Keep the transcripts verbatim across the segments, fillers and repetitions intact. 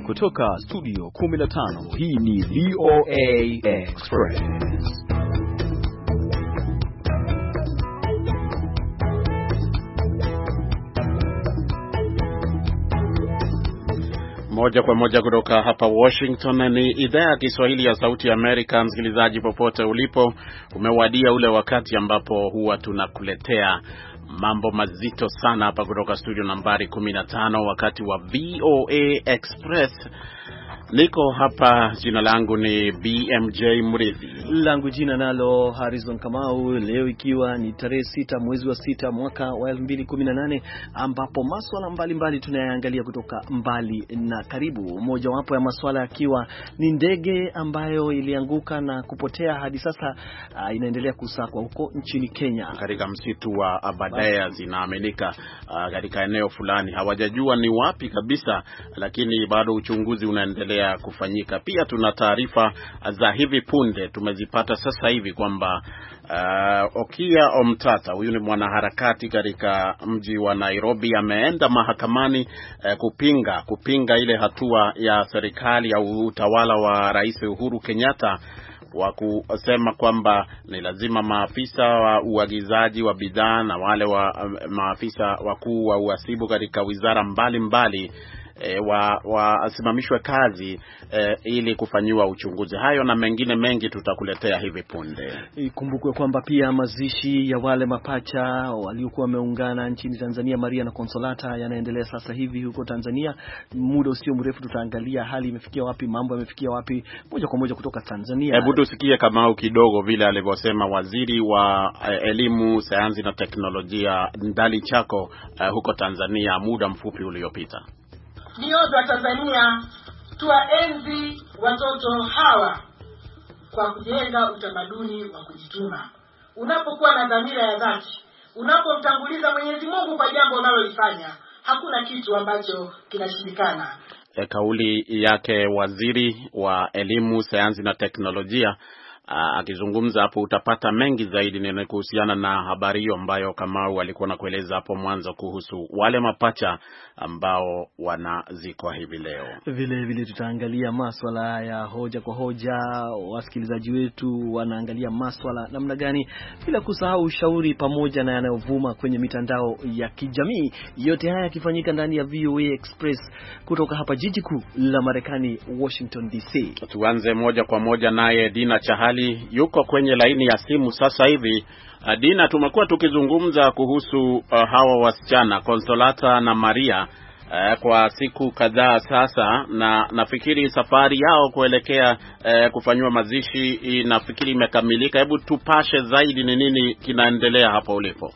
kutoka studio kumi na tano, hii ni V O A Express. Moja kwa moja kutoka hapa Washington, ni idhaa ya Kiswahili ya Sauti ya Amerika. Msikilizaji popote ulipo, umewadia ule wakati ambapo huwa tunakuletea mambo mazito sana hapa kutoka studio nambari kumi na tano, wakati wa V O A Express. Niko hapa, jina langu ni B M J Murithi. Langu jina nalo Harrison Kamau. Leo ikiwa ni tarehe sita mwezi wa sita mwaka wa elfu mbili kumi na nane, ambapo masuala mbalimbali tunayaangalia kutoka mbali na karibu. Moja wapo ya masuala yakiwa ni ndege ambayo ilianguka na kupotea hadi sasa, uh, inaendelea kusakwa huko nchini Kenya katika msitu wa Aberdare. Zinaaminika uh, katika eneo fulani, hawajajua ni wapi kabisa, lakini bado uchunguzi unaendelea kufanyika. Pia tuna taarifa za hivi punde tumezipata sasa hivi kwamba uh, Okia Omtata, huyu ni mwanaharakati katika mji wa Nairobi, ameenda mahakamani uh, kupinga kupinga ile hatua ya serikali au utawala wa Rais Uhuru Kenyatta wa kusema kwamba ni lazima maafisa wa uagizaji wa bidhaa na wale wa maafisa wakuu wa uhasibu katika wizara mbalimbali mbali, E, wa wasimamishwe kazi e, ili kufanyiwa uchunguzi. Hayo na mengine mengi tutakuletea hivi punde. Ikumbukwe kwamba pia mazishi ya wale mapacha waliokuwa wameungana nchini Tanzania, Maria na Consolata, yanaendelea sasa hivi huko Tanzania. Muda usio mrefu tutaangalia hali imefikia wapi, mambo yamefikia wapi, moja kwa moja kutoka Tanzania. Hebu tusikie Kamau kidogo vile alivyosema waziri wa uh, elimu, sayansi na teknolojia Ndalichako uh, huko Tanzania muda mfupi uliopita. Nyote wa Tanzania tuwaenzi watoto hawa kwa kujenga utamaduni wa kujituma. Unapokuwa na dhamira ya dhati, unapomtanguliza Mwenyezi Mungu kwa jambo unalolifanya, hakuna kitu ambacho kinashindikana. E, kauli yake waziri wa elimu, sayansi na teknolojia. Akizungumza hapo utapata mengi zaidi ni kuhusiana na habari hiyo ambayo Kamau alikuwa anakueleza hapo mwanzo kuhusu wale mapacha ambao wanazikwa hivi leo. Vile vile tutaangalia masuala ya hoja kwa hoja, wasikilizaji wetu wanaangalia masuala namna gani, bila kusahau ushauri pamoja na yanayovuma kwenye mitandao ya kijamii. Yote haya yakifanyika ndani ya V O A Express kutoka hapa jiji kuu la Marekani, Washington D C. Tuanze moja kwa moja naye Dina Chahali yuko kwenye laini ya simu sasa hivi. Uh, Dina, tumekuwa tukizungumza kuhusu uh, hawa wasichana Consolata na Maria uh, kwa siku kadhaa sasa, na nafikiri safari yao kuelekea uh, kufanywa mazishi nafikiri imekamilika. Hebu tupashe zaidi, ni nini kinaendelea hapo ulipo?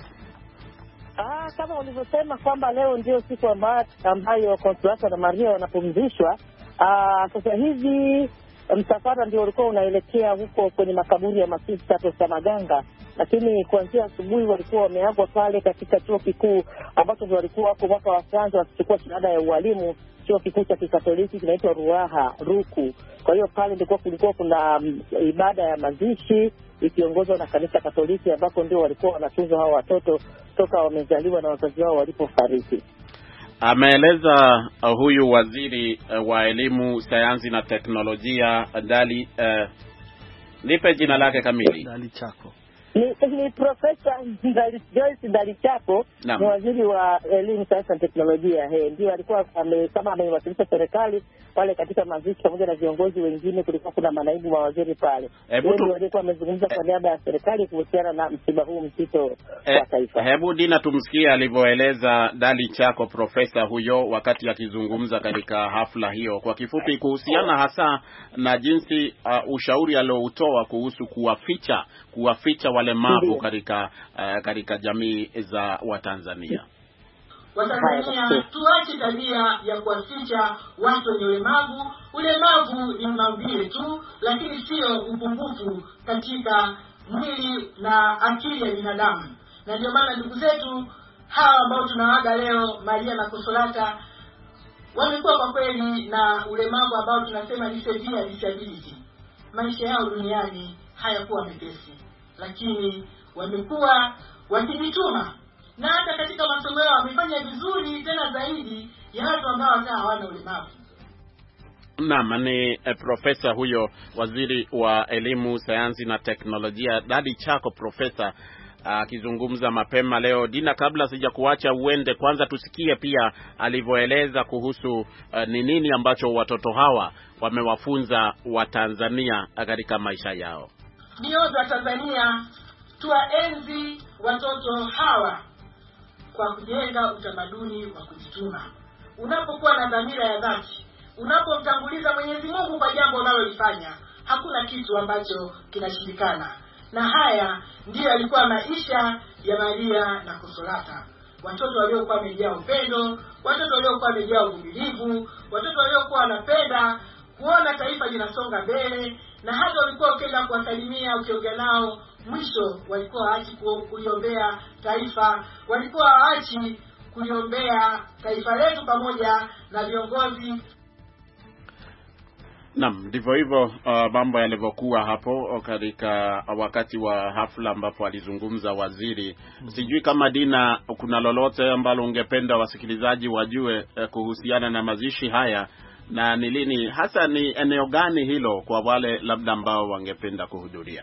Ah, kama ulivyosema kwamba leo ndio siku ambayo ambayo Consolata na Maria wanapumzishwa. Ah, sasa hivi msafara ndio ulikuwa unaelekea huko kwenye makaburi ya Masista Tosa Maganga, lakini kuanzia asubuhi walikuwa wameagwa pale katika chuo kikuu ambacho walikuwa hapo mwaka wa kwanza wakichukua shahada ya ualimu, chuo kikuu cha Kikatoliki kinaitwa Ruaha Ruku. Kwa hiyo pale ndiko kulikuwa kuna um, ibada ya mazishi ikiongozwa na kanisa Katoliki, ambapo ndio walikuwa wanatunza hao watoto toka wamezaliwa na wazazi wao walipofariki. Ameeleza uh, huyu waziri uh, wa elimu, sayansi na teknolojia Ndali uh, nipe jina lake kamili. Ndalichako. Ni, ni Profesa Ndali Joyce Ndalichako, ni waziri wa elimu, sayansi na teknolojia. He, ndio alikuwa ame, kama ameiwasilisha serikali pale katika mazishi pamoja na viongozi wengine. Kulikuwa kuna manaibu wa waziri pale. Ndio walikuwa wamezungumza kwa niaba ya serikali kuhusiana na msiba huu mzito e, wa taifa. Hebu Dina tumsikie alivyoeleza Ndalichako, profesa huyo, wakati akizungumza katika hafla hiyo, kwa kifupi kuhusiana hasa na jinsi uh, ushauri aliotoa kuhusu kuwaficha kuwaficha walemavu katika uh, katika jamii za Watanzania. Watanzania tuache tabia ya kuwaficha watu wenye ulemavu. Ulemavu ni maumbile tu, lakini sio upungufu katika mwili na akili ya binadamu. Na ndio maana ndugu zetu hawa ambao tunawaaga leo, Maria na Consolata, wamekuwa kwa kweli na ulemavu ambao tunasema ni severe disability. Maisha yao duniani hayakuwa mepesi, lakini wamekuwa wakijituma, na hata katika masomo yao wamefanya vizuri tena zaidi ya watu ambao hata hawana ulemavu. Naam, ni eh, profesa huyo, waziri wa elimu, sayansi na teknolojia, Dadi Chako profesa akizungumza uh, mapema leo. Dina, kabla sija kuacha uende, kwanza tusikie pia alivyoeleza kuhusu ni uh, nini ambacho watoto hawa wamewafunza wa Tanzania katika maisha yao. Ndio za Tanzania tuwaenzi watoto hawa kwa kujenga utamaduni wa kujituma. Unapokuwa na dhamira ya dhati, unapomtanguliza Mwenyezi Mungu kwa jambo unalolifanya, hakuna kitu ambacho kinashindikana. Na haya ndiyo yalikuwa maisha ya Maria na Konsolata. Watoto waliokuwa wamejaa upendo, watoto waliokuwa wamejaa uvumilivu, watoto waliokuwa wanapenda kuona taifa linasonga mbele, na hata walikuwa ukienda kuwasalimia, ukiongea nao, mwisho walikuwa waachi kuliombea taifa, walikuwa waachi kuliombea taifa letu pamoja na viongozi. Naam, ndivyo hivyo uh, mambo yalivyokuwa hapo katika wakati wa hafla ambapo alizungumza waziri. Hmm. Sijui kama Dina kuna lolote ambalo ungependa wasikilizaji wajue uh, kuhusiana na mazishi haya, na ni lini hasa, ni eneo gani hilo kwa wale labda ambao wangependa kuhudhuria?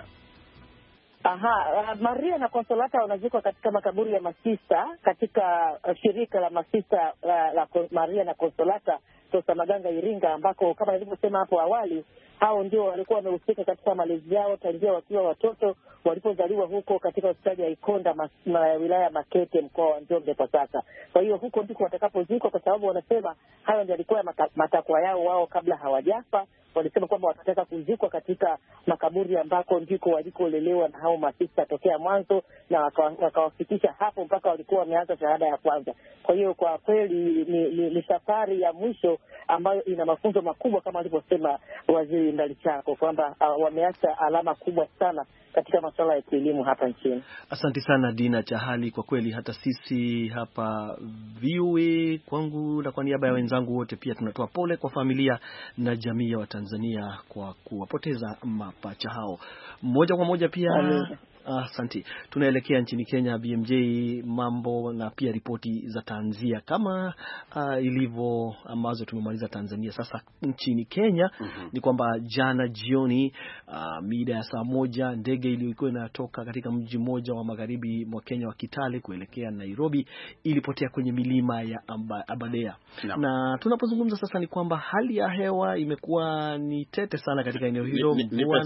Aha, Maria na Konsolata wanazikwa katika makaburi ya masista katika uh, shirika la masista uh, la Maria na Konsolata Tosamaganga Iringa, ambako kama nilivyosema hapo awali, hao ndio walikuwa wamehusika katika malezi yao tangia wakiwa watoto walipozaliwa huko katika hospitali ya Ikonda mas, ma, wilaya Makete, mkoa wa Njombe kwa sasa. Kwa hiyo huko ndiko watakapozikwa, kwa sababu wanasema hayo ndio yalikuwa matakwa yao wao kabla hawajafa. Walisema kwamba watataka kuzikwa katika makaburi ambako ndiko walikolelewa na hao masista tokea mwanzo, na wakawafikisha hapo mpaka walikuwa wameanza shahada ya kwanza. Kwa hiyo kwa kweli ni, ni, ni safari ya mwisho ambayo ina mafunzo makubwa kama alivyosema Waziri Ndalichako kwamba uh, wameacha alama kubwa sana katika masuala ya elimu hapa nchini. Asante sana Dina Chahali, kwa kweli hata sisi hapa V O A kwangu na kwa niaba ya wenzangu wote pia tunatoa pole kwa familia na jamii ya Watanzania kwa kuwapoteza mapacha hao. Moja kwa moja pia asante. Uh, tunaelekea nchini Kenya, B M J, mambo na pia ripoti za tanzia kama uh, ilivyo ambazo tumemaliza Tanzania. Sasa nchini Kenya mm-hmm. ni kwamba jana jioni uh, mida ya saa moja ndege iliyokuwa inatoka katika mji mmoja wa magharibi mwa Kenya wa Kitale kuelekea Nairobi ilipotea kwenye milima ya Aberdare. No. Na tunapozungumza sasa ni kwamba hali ya hewa imekuwa ni tete sana katika eneo hilo.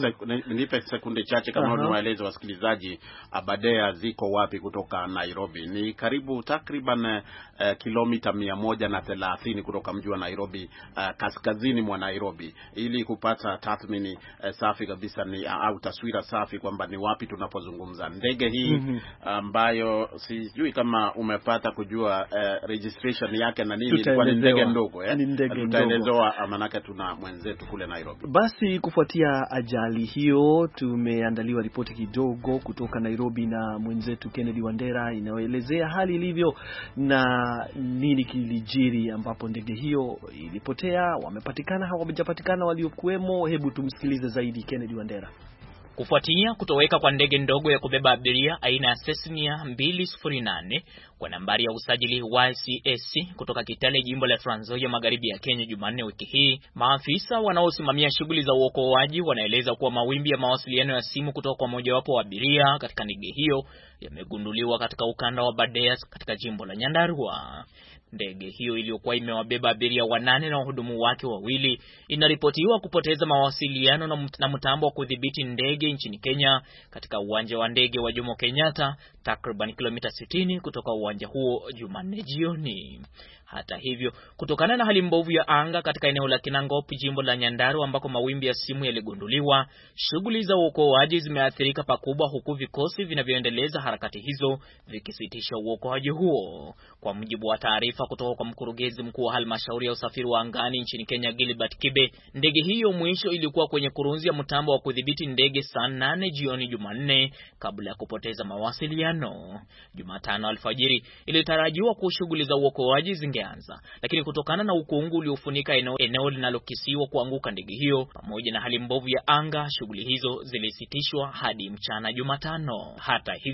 Nipe sekunde chache kama uh-huh. unaeleza wasikilizaji Aberdare ziko wapi kutoka Nairobi. Ni karibu takriban uh, kilomita mia moja na thelathini kutoka mji wa Nairobi, uh, kaskazini mwa Nairobi, ili kupata tathmini uh, safi kabisa ni uh, au taswira safi kwamba ni wapi tunapozungumza. Ndege hii mm-hmm. ambayo sijui kama umepata kujua uh, registration yake na nini, ilikuwa ni ndege ndogo eh. Tutaelezewa manake tuna mwenzetu kule Nairobi. Basi kufuatia ajali hiyo tumeandaliwa ripoti kidogo kutoka Nairobi na mwenzetu Kennedy Wandera inayoelezea hali ilivyo na nini kilijiri ambapo ndege hiyo ilipotea, wamepatikana hawajapatikana waliokuwemo. Hebu tumsikilize zaidi Kennedy Wandera. Kufuatia kutoweka kwa ndege ndogo ya kubeba abiria aina ya Cessna mbili sifuri nane kwa nambari ya usajili Y C S C kutoka Kitale, jimbo la Trans Nzoia, magharibi ya Kenya Jumanne wiki hii, maafisa wanaosimamia shughuli za uokoaji wanaeleza kuwa mawimbi ya mawasiliano ya simu kutoka kwa mojawapo wa abiria katika ndege hiyo yamegunduliwa katika ukanda wa Aberdare katika jimbo la Nyandarua. Ndege hiyo iliyokuwa imewabeba abiria wanane na wahudumu wake wawili inaripotiwa kupoteza mawasiliano na mtambo wa kudhibiti ndege nchini Kenya katika uwanja wa ndege wa Jomo Kenyatta, takriban kilomita sitini kutoka uwanja huo Jumanne jioni. Hata hivyo, kutokana na hali mbovu ya anga katika eneo la Kinangop, jimbo la Nyandarua, ambako mawimbi ya simu yaligunduliwa, shughuli za uokoaji zimeathirika pakubwa, huku vikosi vinavyoendeleza harakati hizo vikisitisha uokoaji huo. Kwa mujibu wa taarifa kutoka kwa mkurugenzi mkuu wa halmashauri ya usafiri wa angani nchini Kenya, Gilbert Kibe, ndege hiyo mwisho ilikuwa kwenye kurunzi ya mtambo wa kudhibiti ndege saa nane jioni Jumanne kabla ya kupoteza mawasiliano. Jumatano alfajiri ilitarajiwa kwa shughuli za uokoaji zingeanza, lakini kutokana na ukungu uliofunika eneo, eneo linalokisiwa kuanguka ndege hiyo pamoja na hali mbovu ya anga, shughuli hizo zilisitishwa hadi mchana Jumatano. Hata hivyo,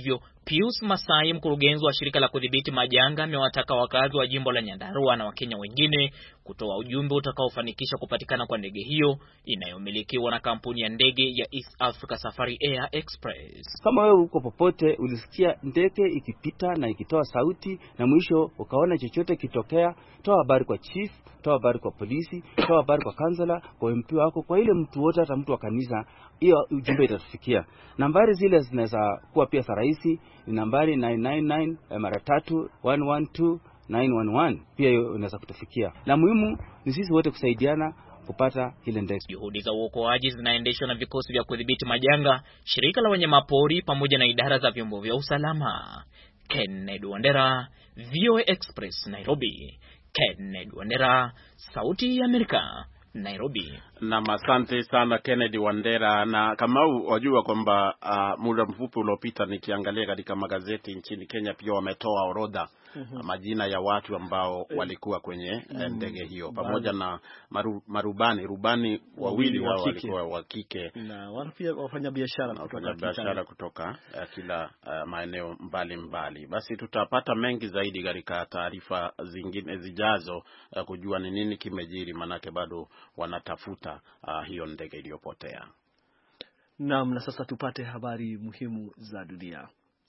Pius Masai, mkurugenzi wa shirika la kudhibiti majanga, amewataka wakazi wa jimbo la Nyandarua na Wakenya wengine kutoa ujumbe utakaofanikisha kupatikana kwa ndege hiyo inayomilikiwa na kampuni ya ndege ya East Africa Safari Air Express. Kama wewe uko popote ulisikia ndege ikipita na ikitoa sauti na mwisho ukaona chochote kitokea, toa habari kwa chief, toa habari kwa polisi, toa habari kwa kansela, kwa M P wako, kwa ile mtu wote, hata mtu wa kanisa, hiyo ujumbe itatufikia. Nambari zile zinaweza kuwa pia rahisi, ni nambari nine nine nine mara tatu one one two nine one one, pia hiyo unaweza kutufikia. La muhimu ni sisi wote kusaidiana kupata ile ndege. Juhudi za uokoaji zinaendeshwa na vikosi vya kudhibiti majanga, shirika la wanyamapori pamoja na idara za vyombo vya usalama. Kennedy Wandera, V O A Express, Nairobi. Kennedy Wandera, Sauti ya Amerika, Nairobi. Na asante sana Kennedy Wandera. Na kama wajua kwamba uh, muda mfupi uliopita nikiangalia katika magazeti nchini Kenya pia wametoa orodha mm-hmm. majina ya watu ambao walikuwa kwenye mm-hmm. ndege hiyo pamoja na maru, marubani rubani wawili wao walikuwa wa kike na wao pia wafanya biashara kutoka biashara kutoka uh, kila uh, maeneo mbali mbali. Basi tutapata mengi zaidi katika taarifa zingine zijazo uh, kujua ni nini kimejiri, manake bado wanatafuta Uh, hiyo ndege iliyopotea. Naam, na sasa tupate habari muhimu za dunia.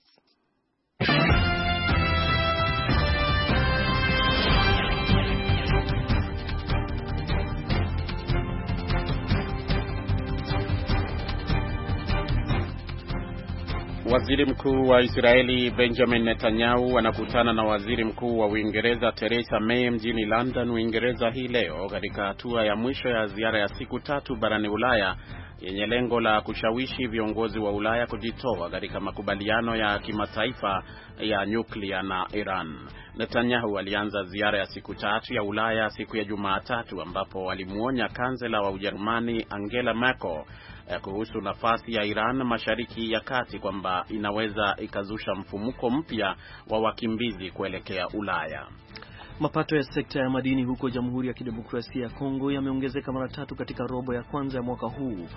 Waziri Mkuu wa Israeli Benjamin Netanyahu anakutana na Waziri Mkuu wa Uingereza Theresa May mjini London, Uingereza hii leo katika hatua ya mwisho ya ziara ya siku tatu barani Ulaya yenye lengo la kushawishi viongozi wa Ulaya kujitoa katika makubaliano ya kimataifa ya nyuklia na Iran. Netanyahu alianza ziara ya siku tatu ya Ulaya siku ya Jumatatu ambapo alimuonya kansela wa Ujerumani Angela Merkel kuhusu nafasi ya Iran Mashariki ya Kati kwamba inaweza ikazusha mfumuko mpya wa wakimbizi kuelekea Ulaya. Mapato ya sekta ya madini huko Jamhuri ya Kidemokrasia ya Kongo yameongezeka mara tatu katika robo ya kwanza ya mwaka huu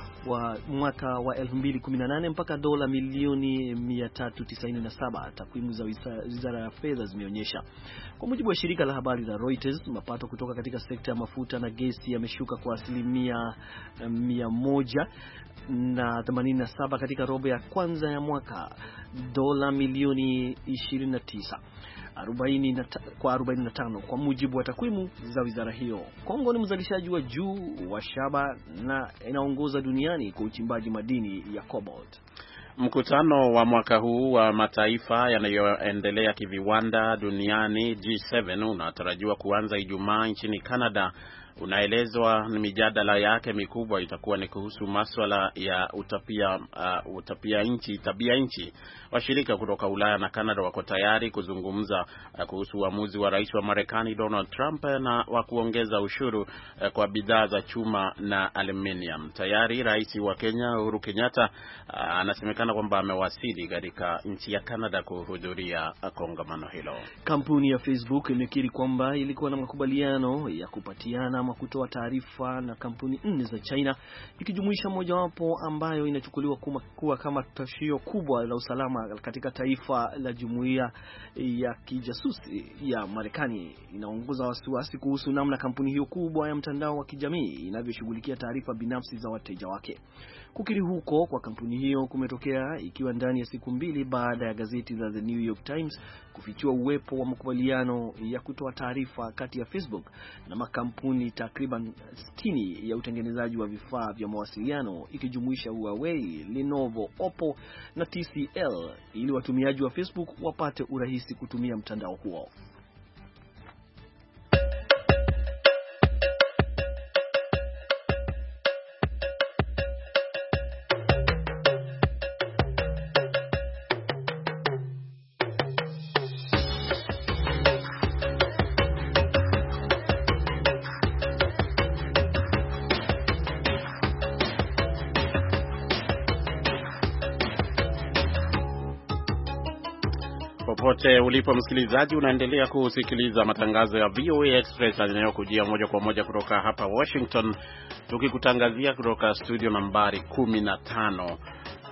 wa mwaka wa elfu mbili kumi na nane mpaka dola milioni mia tatu tisaini na saba, takwimu za Wizara ya Fedha zimeonyesha. Kwa mujibu wa shirika la habari la Reuters, mapato kutoka katika sekta ya mafuta na gesi yameshuka kwa asilimia mia moja na themanini na saba katika robo ya kwanza ya mwaka, dola milioni ishirini na tisa arobaini kwa arobaini na tano kwa mujibu wa takwimu za wizara hiyo. Kongo ni mzalishaji wa juu wa shaba na inaongoza duniani kwa uchimbaji madini ya cobalt. Mkutano wa mwaka huu wa mataifa yanayoendelea kiviwanda duniani G saba unatarajiwa kuanza Ijumaa nchini Canada. Unaelezwa ni mijadala yake mikubwa itakuwa ni kuhusu masuala ya utapia uh, utapia nchi tabia nchi. Washirika kutoka Ulaya na Canada wako tayari kuzungumza uh, kuhusu uamuzi wa rais wa Marekani Donald Trump na wa kuongeza ushuru uh, kwa bidhaa za chuma na aluminium. Tayari rais wa Kenya Uhuru Kenyatta uh, anasemekana kwamba amewasili katika nchi ya Canada kuhudhuria uh, kongamano hilo. Kampuni ya Facebook imekiri kwamba ilikuwa na makubaliano ya kupatiana ama kutoa taarifa na kampuni nne za China, ikijumuisha mojawapo ambayo inachukuliwa kuwa kama tishio kubwa la usalama katika taifa la Jumuiya ya Kijasusi ya Marekani. Inaongoza wasiwasi kuhusu namna kampuni hiyo kubwa ya mtandao wa kijamii inavyoshughulikia taarifa binafsi za wateja wake. Kukiri huko kwa kampuni hiyo kumetokea ikiwa ndani ya siku mbili baada ya gazeti la The New York Times kufichua uwepo wa makubaliano ya kutoa taarifa kati ya Facebook na makampuni takriban sitini ya utengenezaji wa vifaa vya mawasiliano, ikijumuisha Huawei, Lenovo, Oppo na T C L, ili watumiaji wa Facebook wapate urahisi kutumia mtandao huo. Popote ulipo msikilizaji, unaendelea kusikiliza matangazo ya V O A Express yanayokujia moja kwa moja kutoka hapa Washington, tukikutangazia kutoka studio nambari kumi na tano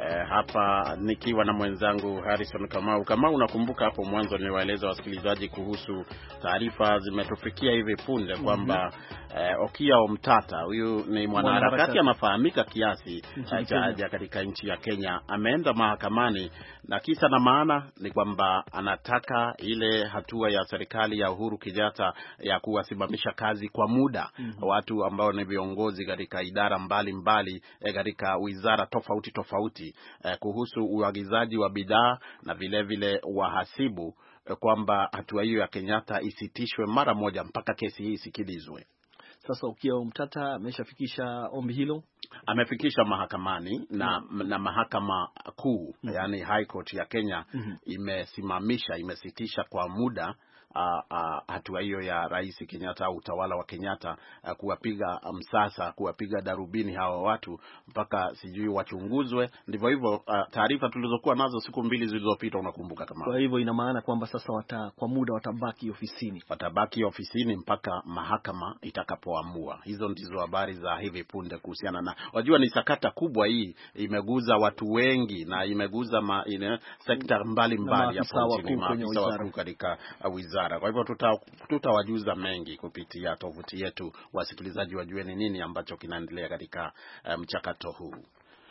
eh, hapa nikiwa na mwenzangu Harrison Kamau. Kama unakumbuka hapo mwanzo niliwaeleza wasikilizaji kuhusu taarifa zimetufikia hivi punde kwamba eh, Okiya Omtata, huyu ni mwanaharakati anafahamika kiasi cha katika nchi ya Kenya, ameenda mahakamani na kisa na maana ni kwamba anataka ile hatua ya serikali ya Uhuru Kenyatta ya kuwasimamisha kazi kwa muda mm-hmm. watu ambao ni viongozi katika idara mbalimbali eh, katika wizara tofauti tofauti eh, kuhusu uagizaji wa bidhaa na vile vile wahasibu eh, kwamba hatua hiyo ya Kenyatta isitishwe mara moja mpaka kesi hii isikilizwe. Sasa Okiya Omtata ameshafikisha ombi hilo, amefikisha mahakamani na mm. na mahakama kuu mm. yani High Court ya Kenya mm. imesimamisha imesitisha kwa muda Uh, uh, hatua hiyo ya Rais Kenyatta au utawala wa Kenyatta uh, kuwapiga msasa um, kuwapiga darubini hawa watu mpaka sijui wachunguzwe. Ndivyo hivyo uh, taarifa tulizokuwa nazo siku mbili zilizopita, unakumbuka kama. Kwa hivyo ina maana kwamba sasa wata, kwa muda watabaki ofisini. Watabaki ofisini mpaka mahakama itakapoamua. Hizo ndizo habari za hivi punde kuhusiana na, wajua ni sakata kubwa hii, imeguza watu wengi na imeguza ma, ine, sekta mbalimbali ya nchini, maafisa wakuu katika uh, wizara. Kwa hivyo tutawajuza tuta mengi kupitia tovuti yetu, wasikilizaji wajue ni nini ambacho kinaendelea katika mchakato um, huu.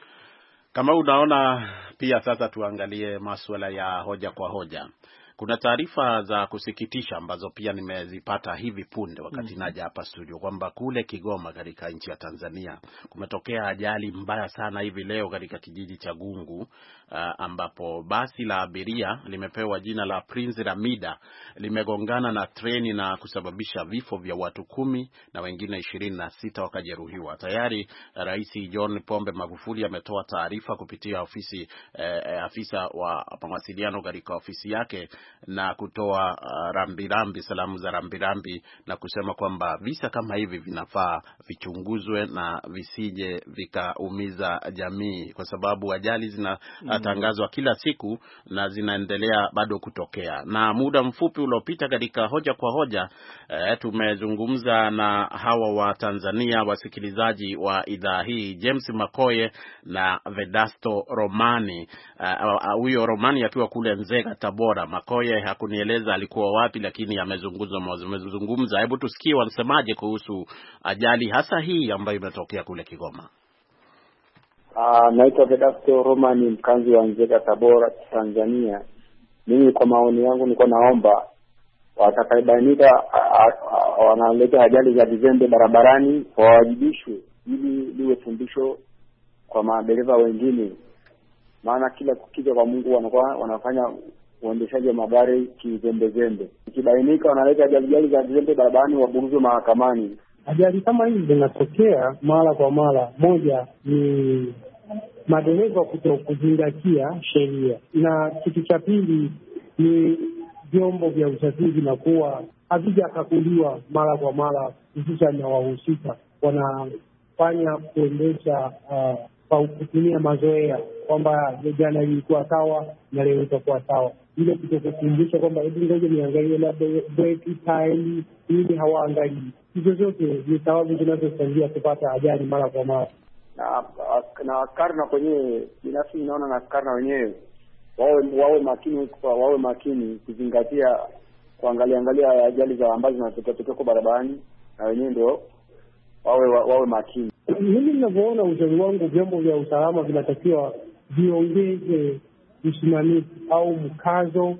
Kama unaona pia sasa tuangalie masuala ya hoja kwa hoja. Kuna taarifa za kusikitisha ambazo pia nimezipata hivi punde wakati naja hapa studio kwamba kule Kigoma katika nchi ya Tanzania kumetokea ajali mbaya sana hivi leo katika kijiji cha Gungu, uh, ambapo basi la abiria limepewa jina la Prince Ramida limegongana na treni na kusababisha vifo vya watu kumi na wengine ishirini na sita wakajeruhiwa. Tayari Rais John Pombe Magufuli ametoa taarifa kupitia ofisi eh, afisa wa mawasiliano katika ofisi yake na kutoa uh, rambirambi salamu za rambirambi na kusema kwamba visa kama hivi vinafaa vichunguzwe na visije vikaumiza jamii, kwa sababu ajali zinatangazwa mm. kila siku na zinaendelea bado kutokea. Na muda mfupi uliopita katika hoja kwa hoja eh, tumezungumza na hawa wa Tanzania wasikilizaji wa idhaa hii, James Makoye na Vedasto Romani. Huyo uh, uh, Romani akiwa kule Nzega, Tabora. Makoye hakunieleza alikuwa wapi, lakini amezungumza amezungumza. Hebu tusikie wanasemaje kuhusu ajali hasa hii ambayo imetokea kule Kigoma. Ah, naitwa Vedasto Romani, mkazi wa Nzega, Tabora, Tanzania. Mimi kwa maoni yangu niko naomba watakayebainika wanaleta ajali za vizembe barabarani wawajibishwe ili liwe fundisho kwa madereva wengine, maana kila kukiza kwa Mungu wanakuwa wanafanya uendeshaji wa magari kizembe zembe. Ikibainika wanaleta ajali za vizembe barabarani waburuzwe mahakamani. Ajali kama hizi zinatokea mara kwa mara. Moja ni madereva kuto kuzingatia sheria, na kitu cha pili ni vyombo vya usafiri vinakuwa havijakaguliwa mara kwa mara, hususan na wahusika wanafanya kuendesha uh, kwa kutumia mazoea kwamba jana ilikuwa sawa na leo itakuwa sawa. Ile kutokukumbusha kwamba hebu ngoja niangalie labda break time, ili hawaangalii. Hizo zote ni sababu zinazochangia kupata ajali mara kwa mara. Na na karna kwenye binafsi naona na karna wenyewe wawe wawe makini wawe makini kuzingatia kuangalia angalia ajali za ambazo zinatokea kwa barabarani, na wenyewe ndio wawe wawe makini. Mimi ninavyoona, ushauri wangu, vyombo vya usalama vinatakiwa viongeze usimamizi au mkazo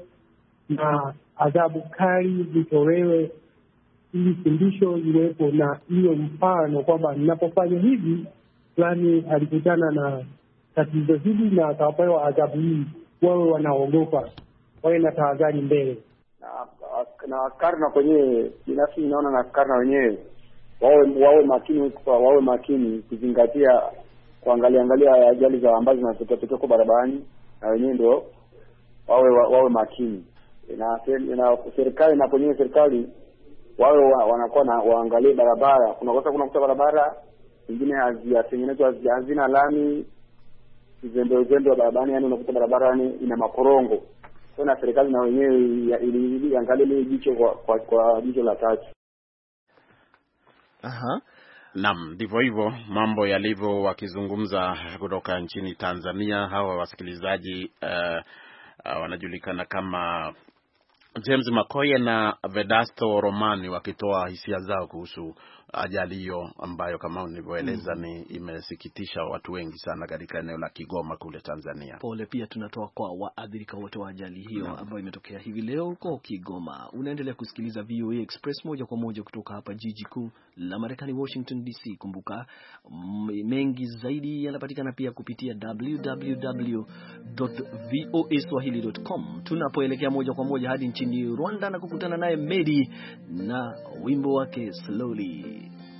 na adhabu kali zitolewe ili fundisho liwepo na hiyo mfano kwamba ninapofanya hivi fulani alikutana na tatizo hili na akapewa adhabu hii, wawe wanaogopa, wawe na tahadhari mbele. Na na karna kwenye binafsi naona na karna wenyewe wawe wawe makini wawe makini kuzingatia kuangalia angalia ajali za ambazo zinatokea kwa barabarani, na wenyewe ndio wawe wawe makini. Na na serikali na kwenye serikali wawe wanakuwa na waangalie barabara. Kuna kosa kuna kuta barabara nyingine hazijatengenezwa, hazina lami, zendo zendo barabarani, yani unakuta barabara yani ina makorongo. Kwa na serikali na wenyewe ili angalie ile jicho kwa kwa, kwa jicho la tatu. Aha. Naam, ndivyo hivyo mambo yalivyo. Wakizungumza kutoka nchini Tanzania, hawa wasikilizaji uh, uh, wanajulikana kama James Makoye na Vedasto Romani, wakitoa hisia zao kuhusu ajali hiyo ambayo kama nilivyoeleza mm. ni imesikitisha watu wengi sana katika eneo la Kigoma kule Tanzania. Pole pia tunatoa kwa waathirika wote wa ajali hiyo no. ambayo imetokea hivi leo huko Kigoma. Unaendelea kusikiliza V O A Express moja kwa moja kutoka hapa jiji kuu la Marekani, Washington D C. Kumbuka mengi zaidi yanapatikana pia kupitia w w w dot voa swahili dot com. Tunapoelekea moja kwa moja hadi nchini Rwanda na kukutana naye Medi na wimbo wake Slowly.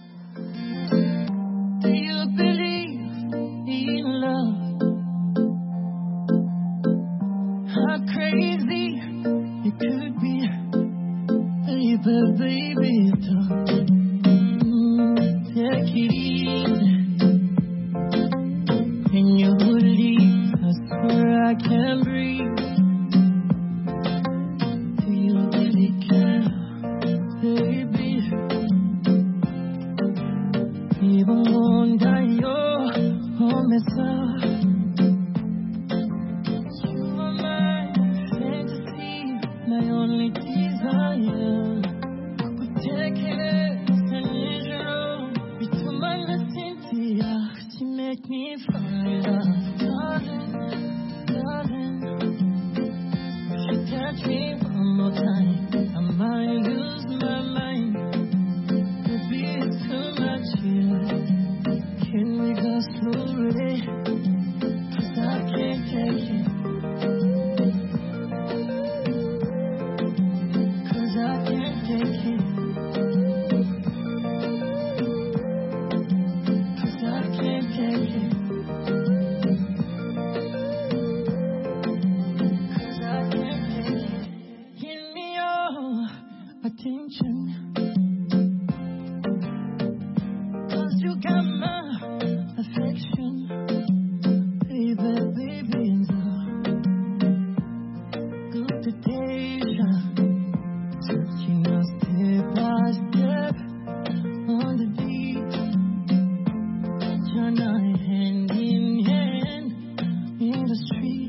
Do you believe in love? How crazy it could be, baby, baby, don't take it easy. When you leave, I swear I can't breathe. Do you really care, baby? Even wonder your home is up. You are my fantasy, my only desire. Could take it and usual. It's too much Cynthia. She make me fall in love, darling, darling. If you touch me one more time, I might lose my mind. Baby, it's too much here. Can we go slowly? 'Cause I can't take it. 'Cause I can't take it. 'Cause I can't take it. 'Cause I can't take it. Give me your attention. You got my affection, baby, baby, good temptation, touching us step by step on the beat, join our hand in hand in the street.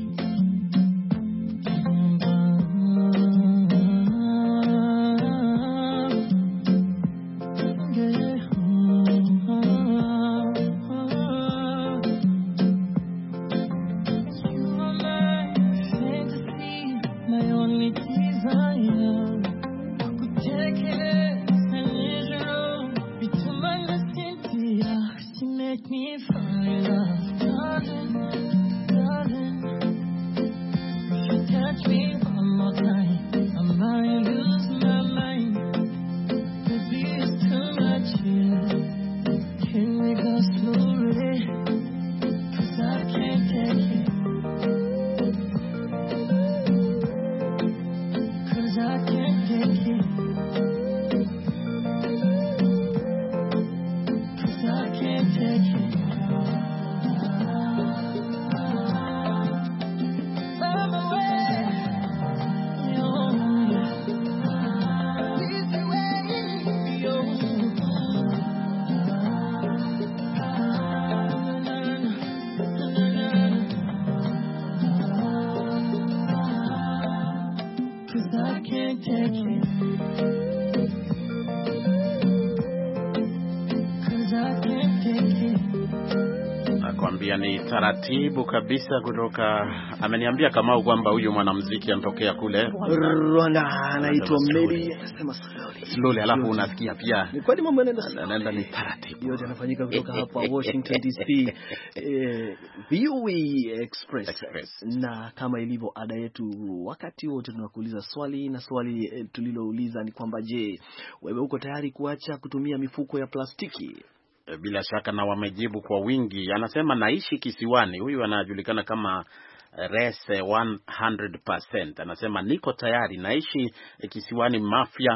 Ni taratibu kabisa kutoka, ameniambia Kamau kwamba huyu mwanamuziki anatokea kule Rwanda, anaitwa Medi, anasema slowly, alafu unasikia pia ni kwani mambo yanaenda yanaenda ni taratibu. Yote yanafanyika kutoka hapa Washington D C, eh, V O A Express. Express. Na kama ilivyo ada yetu, wakati wote tunakuuliza swali, na swali eh, tulilouliza ni kwamba je, wewe uko tayari kuacha kutumia mifuko ya plastiki? Bila shaka na wamejibu kwa wingi. Anasema naishi kisiwani. Huyu anajulikana kama Rese one hundred percent. Anasema niko tayari, naishi kisiwani Mafia.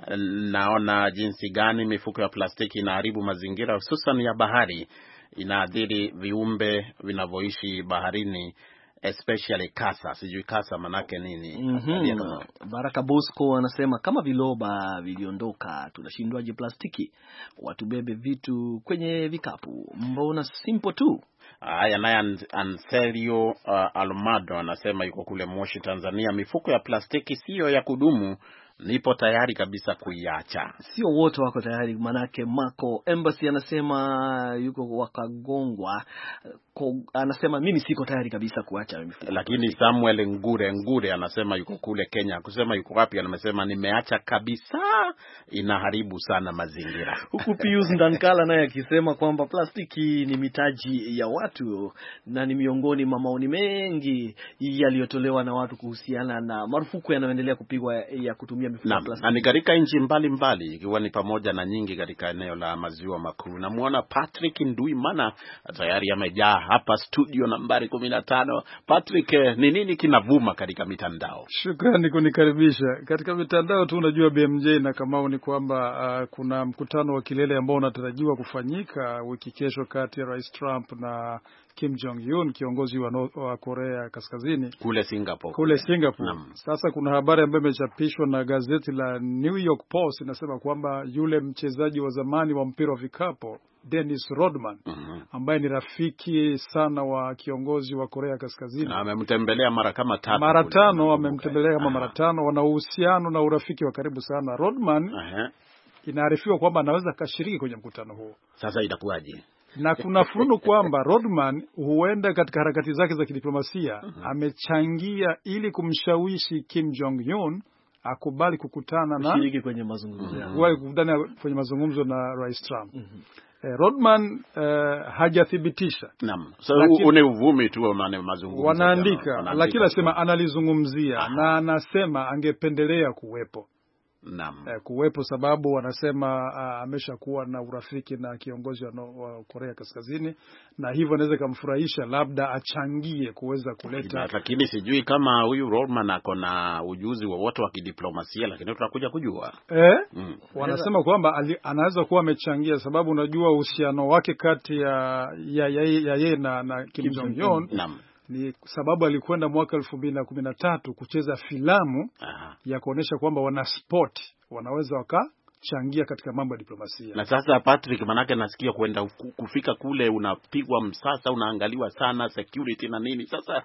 Naona jinsi gani mifuko ya plastiki inaharibu mazingira, hususan ya bahari. Inaadhiri viumbe vinavyoishi baharini. especially kasa. Sijui kasa manake nini? Mm-hmm. Baraka Bosco anasema kama viloba viliondoka, tunashindwaje plastiki? Watu bebe vitu kwenye vikapu, mbona simple tu. Haya, naye Anselio uh, Almado anasema yuko kule Moshi, Tanzania, mifuko ya plastiki sio ya kudumu, nipo tayari kabisa kuiacha. Sio wote wako tayari, manake Marco Embassy anasema yuko wakagongwa, anasema mimi siko tayari kabisa kuacha mifuko. Lakini Samuel Ngure Ngure anasema yuko kule Kenya, kusema yuko wapi, anasema nimeacha kabisa, inaharibu sana mazingira. Huku Pius Ndankala naye akisema kwamba plastiki ni mitaji ya watu na ni miongoni mwa maoni mengi yaliyotolewa na watu kuhusiana na marufuku yanayoendelea kupigwa ya kutumia mifuko ya plastiki. Na ni katika nchi mbalimbali ikiwa ni pamoja na nyingi katika eneo la maziwa makuu. Namuona Patrick Nduimana tayari amejaa hapa studio nambari kumi na tano. Patrick, ni nini kinavuma katika mitandao? Shukrani kunikaribisha. Katika mitandao tu unajua B M J na Kamau ni kwamba uh, kuna mkutano wa kilele ambao unatarajiwa kufanyika wiki kesho kati ya Rais Trump na Kim Jong Un, kiongozi wa, no, wa Korea Kaskazini kule Singapore. Kule Singapore. Nam. Sasa kuna habari ambayo imechapishwa na gazeti la New York Post inasema kwamba yule mchezaji wa zamani wa mpira wa vikapu Dennis Rodman, uh-huh, ambaye ni rafiki sana wa kiongozi wa Korea Kaskazini, na amemtembelea mara kama tatu. Mara tano amemtembelea kama mara tano, wana uhusiano na urafiki wa karibu sana. Rodman, uh-huh, inaarifiwa kwamba anaweza kashiriki kwenye mkutano huo. Sasa itakuwaje? Na kuna fununu kwamba Rodman huenda katika harakati zake za kidiplomasia, uh-huh, amechangia ili kumshawishi Kim Jong Un akubali kukutana na kushiriki kwenye mazungumzo yao. Wao kukutana kwenye mazungumzo na Rais Trump. Uh-huh. Eh, Rodman eh, hajathibitisha. Naam. So une uvumi tu wa mazungumzo. Wanaandika, lakini anasema analizungumzia. Aha. Na anasema angependelea kuwepo. Naam. Eh, kuwepo sababu wanasema uh, ameshakuwa na urafiki na kiongozi wa, wa Korea Kaskazini, na hivyo anaweza kumfurahisha labda achangie kuweza kuleta. Lakini sijui kama huyu Rodman ako na ujuzi wowote wa, wa kidiplomasia, lakini tutakuja kujua. Eh? Mm. Wanasema kwamba anaweza kuwa amechangia sababu unajua uhusiano wake kati ya ya yeye na, na Kim, Kim Jong Un. Naam. Ni sababu alikwenda mwaka elfu mbili na kumi na tatu kucheza filamu, aha, ya kuonesha kwamba wana sport wanaweza wakachangia katika mambo ya diplomasia. Na sasa Patrick, manake nasikia kwenda kufika kule unapigwa msasa, unaangaliwa sana security na nini. Sasa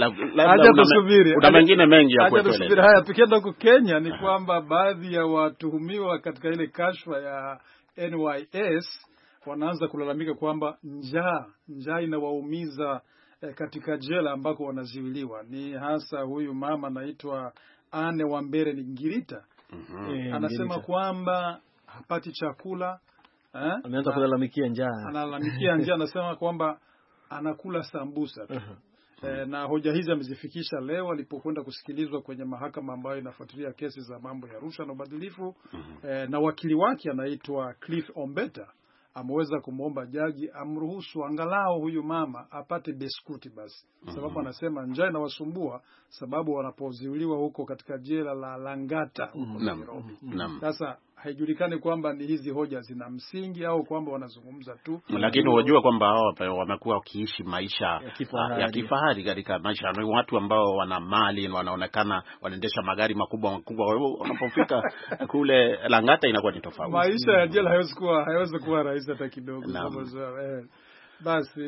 labda tusubiri, kuna mengine mengi ya kueleza. Haya, tukienda huko Kenya ni kwamba baadhi ya watuhumiwa katika ile kashfa ya N Y S wanaanza kulalamika kwamba njaa njaa inawaumiza katika jela ambako wanaziwiliwa. Ni hasa huyu mama anaitwa Anne Wambere ni Ngirita. Mm-hmm. E, anasema Ngirita kwamba hapati chakula, eh? Ameanza kulalamikia njaa. Analalamikia njaa, anasema kwamba anakula sambusa tu. Uh-huh. E, na hoja hizi amezifikisha leo alipokwenda kusikilizwa kwenye mahakama ambayo inafuatilia kesi za mambo ya rushwa na ubadhilifu. Uh-huh. E, na wakili wake anaitwa Cliff Ombeta ameweza kumwomba jaji amruhusu angalau huyu mama apate biskuti basi. Sababu mm-hmm, anasema njaa inawasumbua sababu wanapoziuliwa huko katika jela la Langata huko Nairobi. Mm-hmm. Sasa haijulikani kwamba ni hizi hoja zina msingi au kwamba wanazungumza tu. Lakini unajua kwamba hao wamekuwa wakiishi maisha ya kifahari, ya kifahari katika maisha. Ni watu ambao wana mali, wanaonekana wanaendesha magari makubwa makubwa. Kwa hiyo wanapofika kule Langata inakuwa ni tofauti. Maisha ya jela hayawezi kuwa hayawezi kuwa rahisi hata kidogo. Eh, basi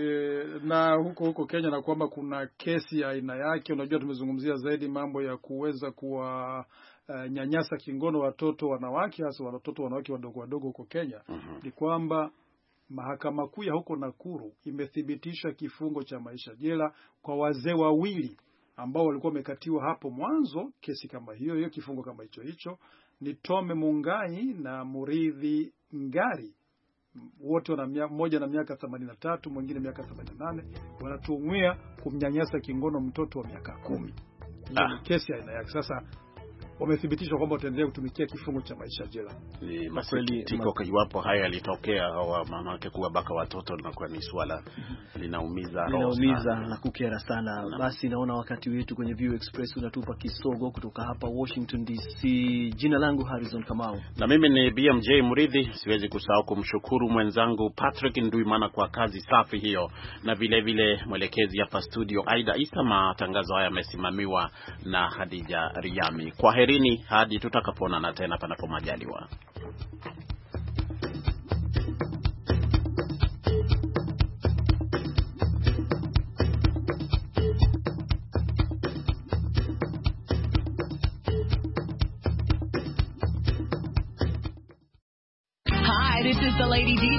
na huko huko Kenya na kwamba kuna kesi ya aina yake. Unajua tumezungumzia zaidi mambo ya kuweza kuwa Uh, nyanyasa kingono watoto wanawake, hasa watoto wanawake wadogo wadogo huko Kenya. Uh-huh. Ni kwamba mahakama kuu ya huko Nakuru imethibitisha kifungo cha maisha jela kwa wazee wawili ambao walikuwa wamekatiwa hapo mwanzo kesi kama hiyo hiyo, kifungo kama hicho hicho. Ni Tome Mungai na Muridhi Ngari, wote wana mmoja na miaka themanini na tatu, mwingine miaka themanini na nane, wanatuhumiwa kumnyanyasa kingono mtoto wa miaka kumi. Hiyo ni kesi aina yake. Sasa wamethibitishwa kwamba wataendelea kutumikia kifungo cha maisha jela. Ni masikitiko kwa iwapo haya yalitokea, au maana yake kuwabaka watoto linakuwa ni swala linaumiza roho, linaumiza na kukera sana na. Basi naona wakati wetu kwenye View Express unatupa kisogo. Kutoka hapa Washington D C, jina langu Harrison Kamau na mimi ni B M J Muridhi. Siwezi kusahau kumshukuru mwenzangu Patrick Nduimana kwa kazi safi hiyo, na vile vile mwelekezi hapa studio Aida Isa. Matangazo haya yamesimamiwa na Hadija Riami. Kwaherini hadi tutakapoonana tena panapo majaliwa. Hi, this is the Lady D.